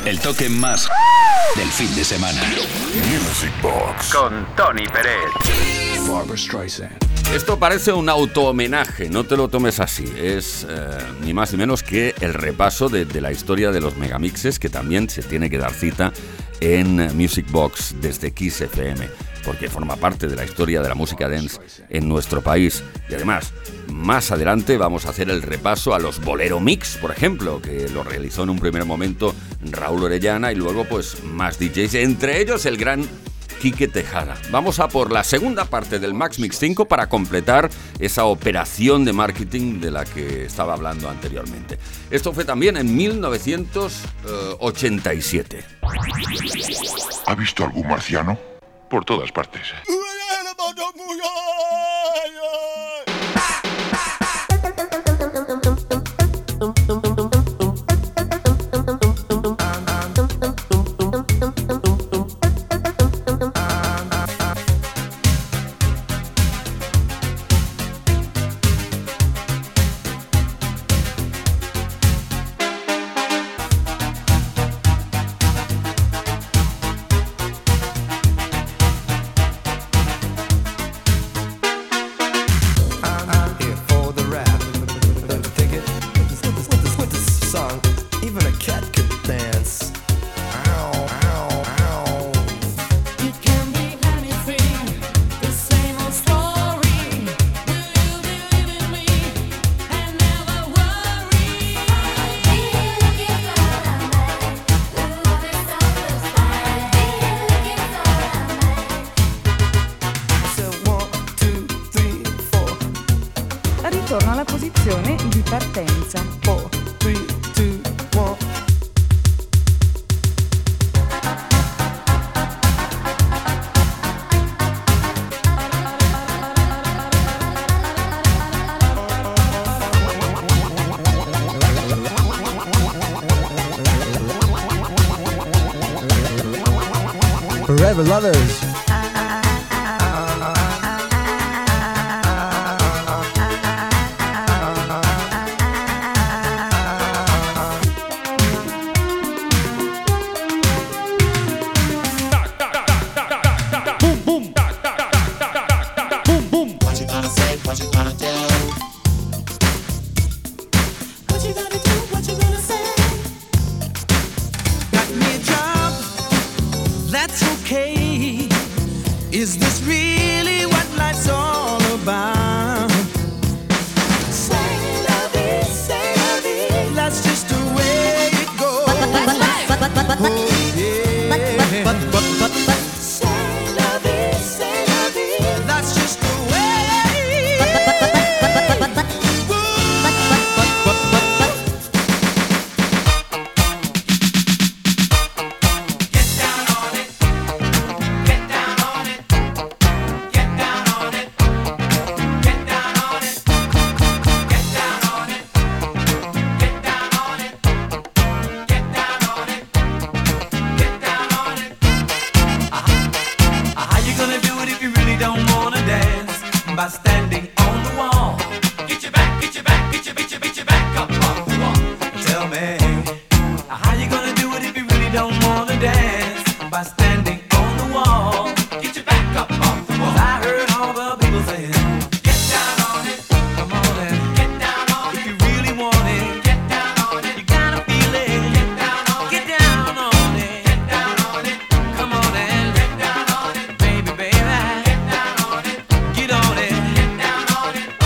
El toque más del fin de semana. Music Box con Tony Pérez. Barbra Streisand. Esto parece un auto-homenaje, no te lo tomes así. Es ni más ni menos que el repaso de la historia de los megamixes, que también se tiene que dar cita en Music Box desde Kiss FM, porque forma parte de la historia de la música dance en nuestro país. Y además, más adelante vamos a hacer el repaso a los Bolero Mix, por ejemplo, que lo realizó en un primer momento Raúl Orellana y luego pues más DJs, entre ellos el gran Quique Tejada. Vamos a por la segunda parte del Max Mix 5 para completar esa operación de marketing de la que estaba hablando anteriormente. Esto fue también en 1987. ¿Ha visto algún marciano? Por todas partes. Ritorno alla posizione di partenza. 4, 3, 2, 1. Forever Lovers. Is this really what life's all about? Say la vie, that's just the way it goes. Oh, yeah. Say la vie, that's just the way it goes. Get down on it. Get down on it. Get down on it. Get down on it. Get down on it. Get down on it. Get down on it. Get down on it. How you gonna do it if you really don't wanna dance? By standing on the wall. Get your back, get your back, get your back up off the wall. Tell me, how you gonna do it if you really don't wanna dance? By standing on the wall. Get your back up off the wall. I heard all the people saying, get down on it. Come on and get down on it. If you really want it, get down on it. You gotta feel it. Get down on it. Get down on it. Get down on it. Come on and get down on it. Baby, baby. Get down on it. Get on it. Get down on it.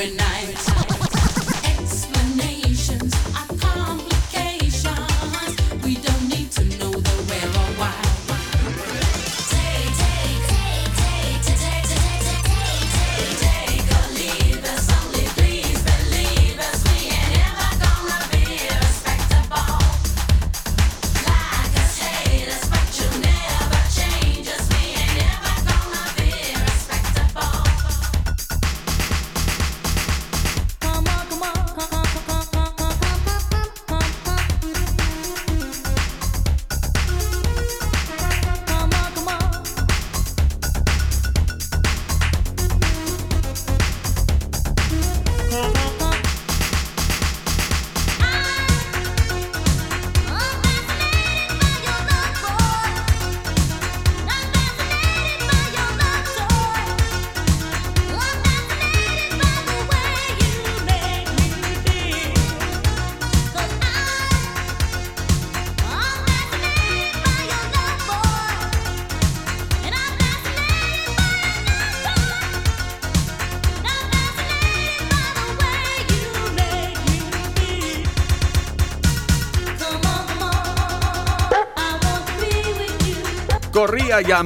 Corría ya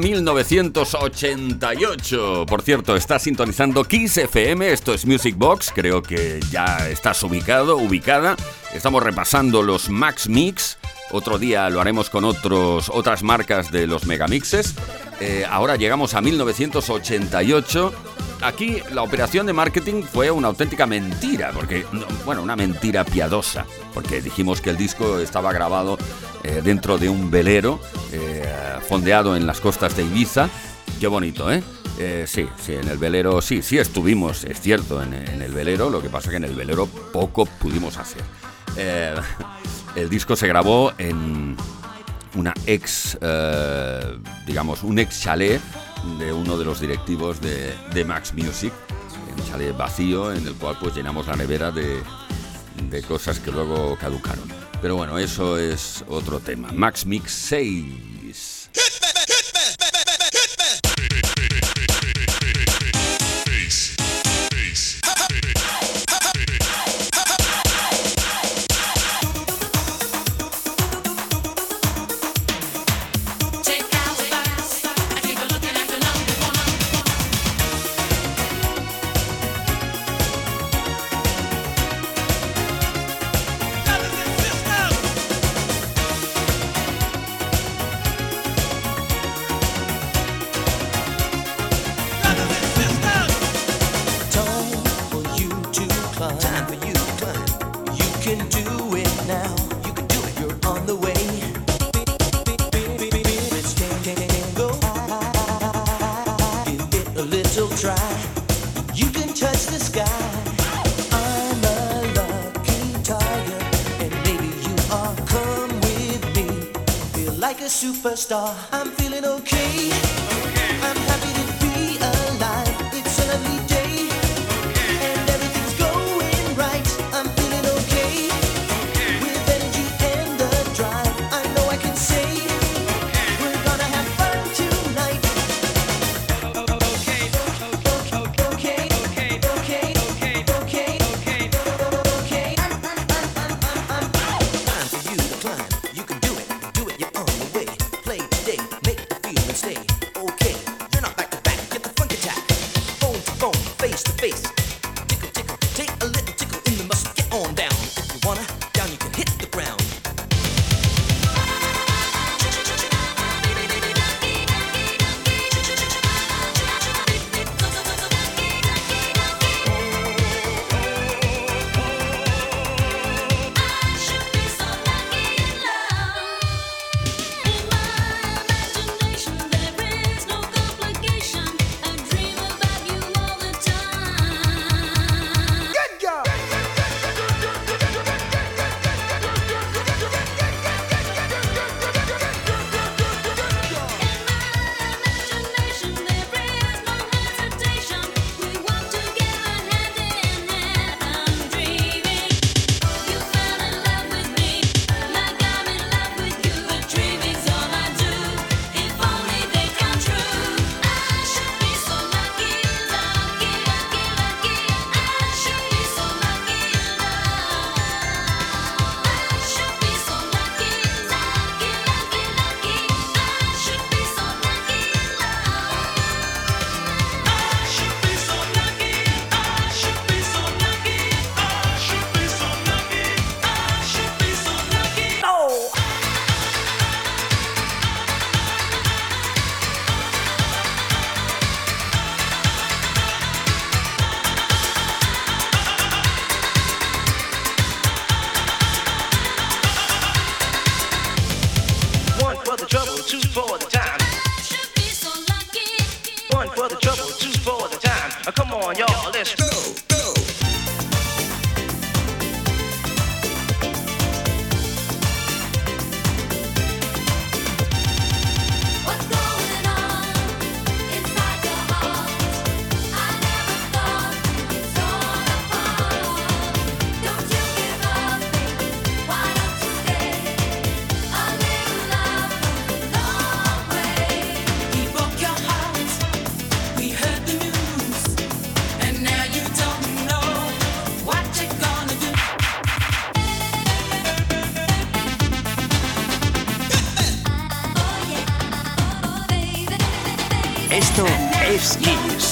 1988. Por cierto, estás sintonizando Kiss FM, esto es Music Box, creo que ya estás ubicada. Estamos repasando los Max Mix. Otro día lo haremos con otras marcas de los megamixes. Ahora llegamos a 1988. Aquí la operación de marketing fue una auténtica mentira, una mentira piadosa, porque dijimos que el disco estaba grabado dentro de un velero fondeado en las costas de Ibiza. Qué bonito, ¿eh? Sí, en el velero, sí estuvimos, es cierto, en el velero, lo que pasa que en el velero poco pudimos hacer. El disco se grabó en un ex chalet de uno de los directivos de Max Music, un chalet vacío en el cual pues llenamos la nevera de cosas que luego caducaron. Pero bueno, eso es otro tema. Max Mix 6. Superstar, I'm feeling okay. I'm happy to be alive. It's a lovely day, and everything's going right. I'm feeling okay, with energy and the drive. I know I can say we're gonna have fun tonight. Okay. Time for you to climb. You can do it. You're on the way. Play today, make the feeling stay. Okay, you're not back to back, get the funk attack. Phone to phone, face to face. Tickle, tickle, take a little tickle in the muscle. Get on down. If you wanna, down you can hit the ground. Esto es Kiss.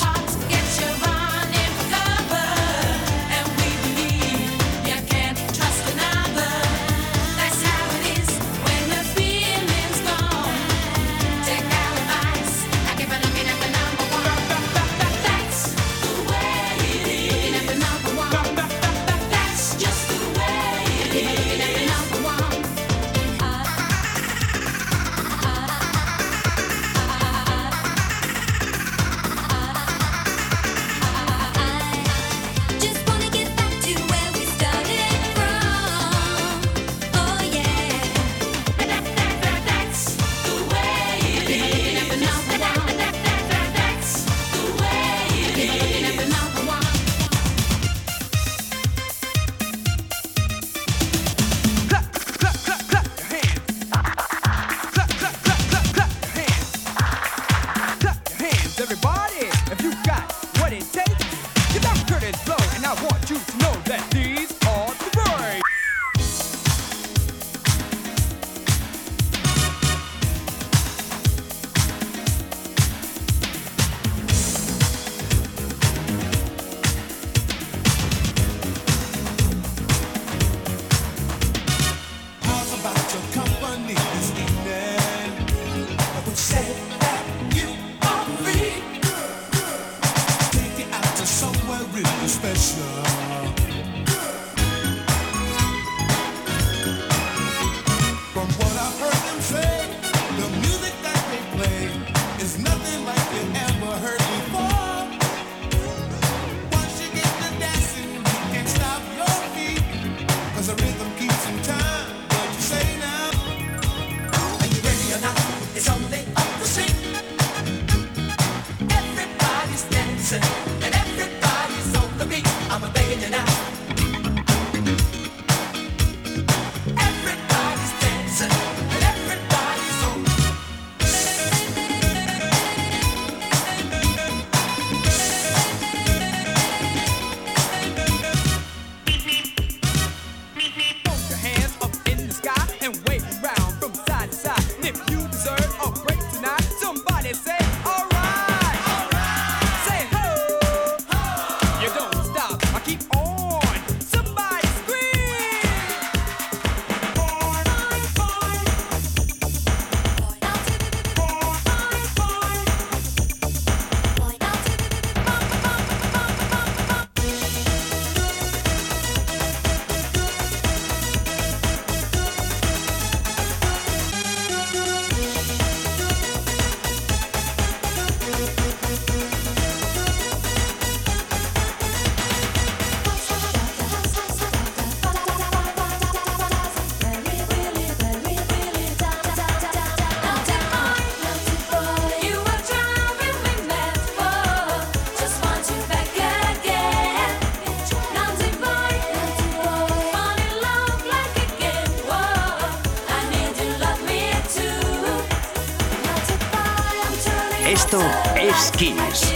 Esto es Kiss.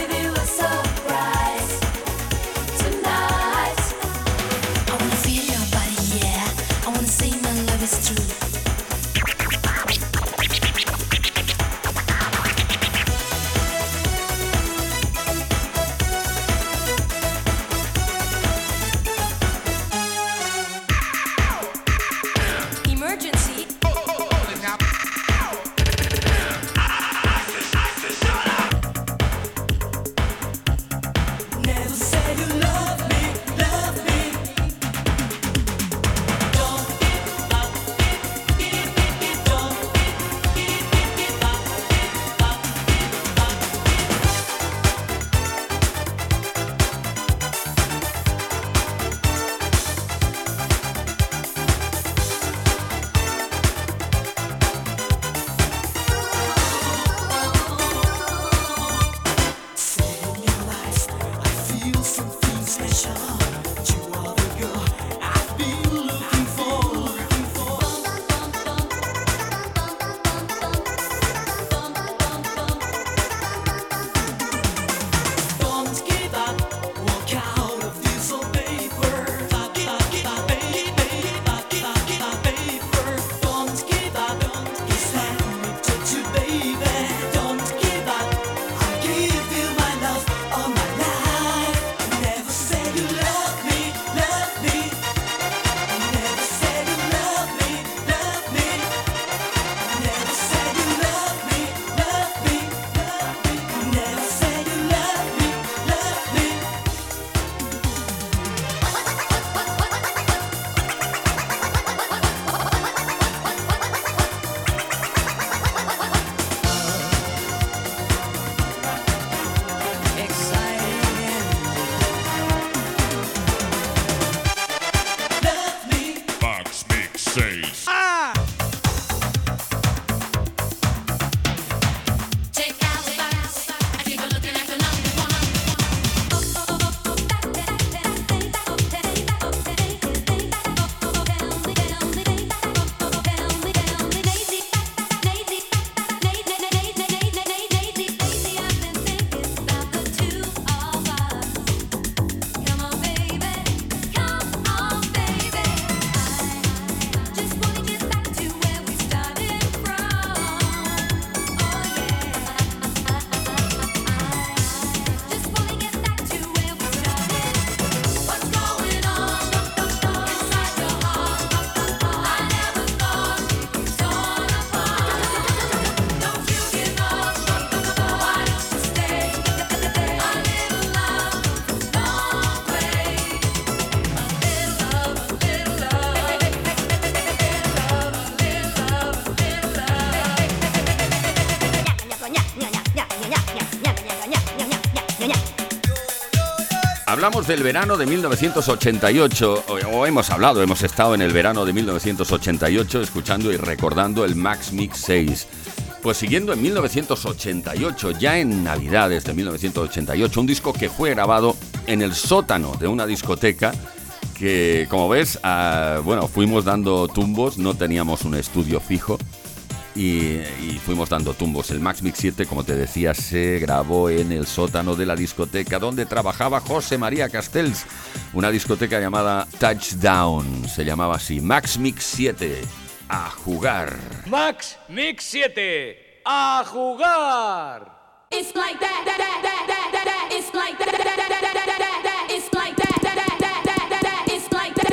hablamos del verano de 1988, o hemos estado en el verano de 1988 escuchando y recordando el Max Mix 6. Pues siguiendo en 1988, ya en Navidades de 1988, un disco que fue grabado en el sótano de una discoteca que, como ves, fuimos dando tumbos, no teníamos un estudio fijo y fuimos dando tumbos. El Max Mix 7, como te decía, se grabó en el sótano de la discoteca donde trabajaba José María Castells, una discoteca llamada Touchdown, se llamaba así. Max Mix 7, a jugar. Max Mix 7, a jugar. It's like that, it's like that, it's like that, it's like that,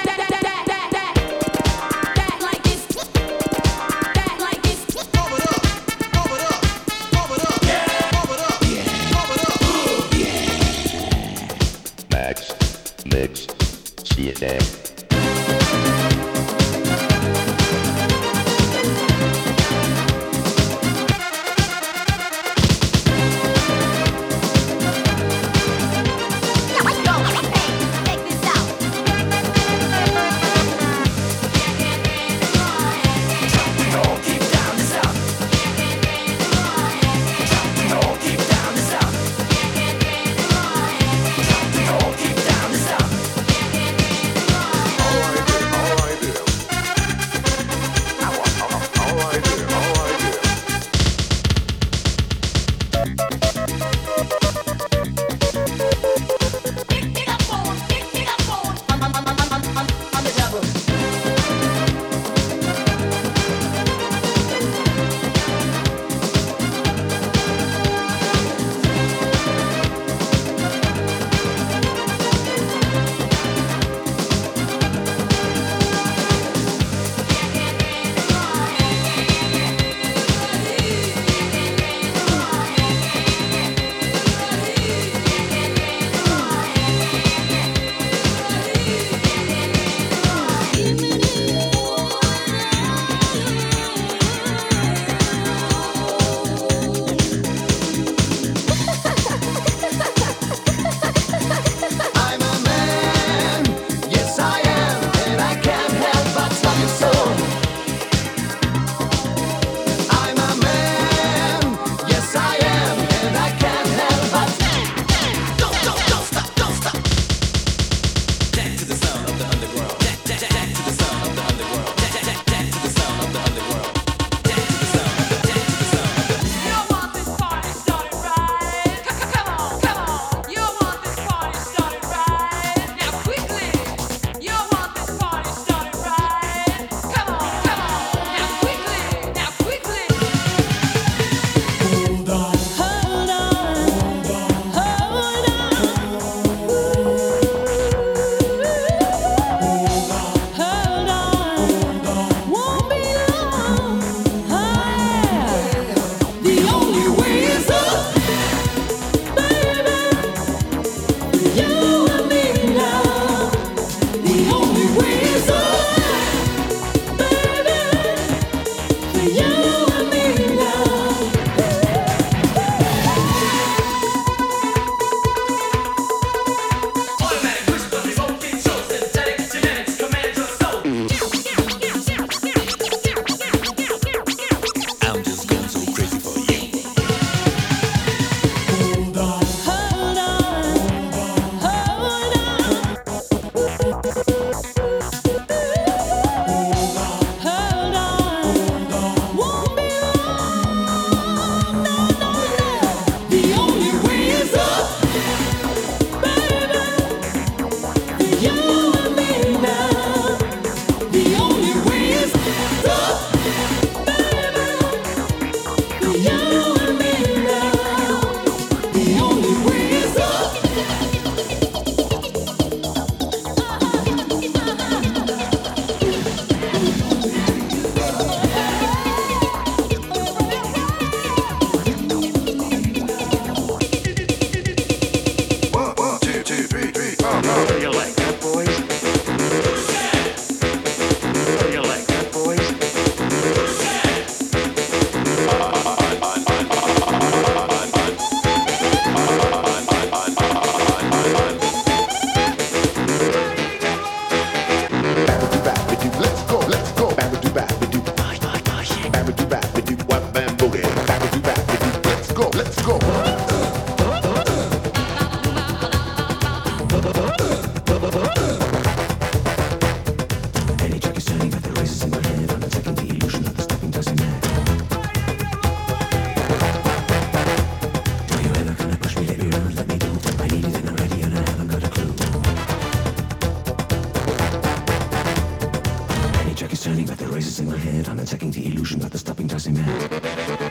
like this, like this. Pump it up, pump it up, pump it up, yeah, pump it up, yeah, yeah. Max Mix 7. voices in my head, I'm attacking the illusion that the stopping doesn't matter.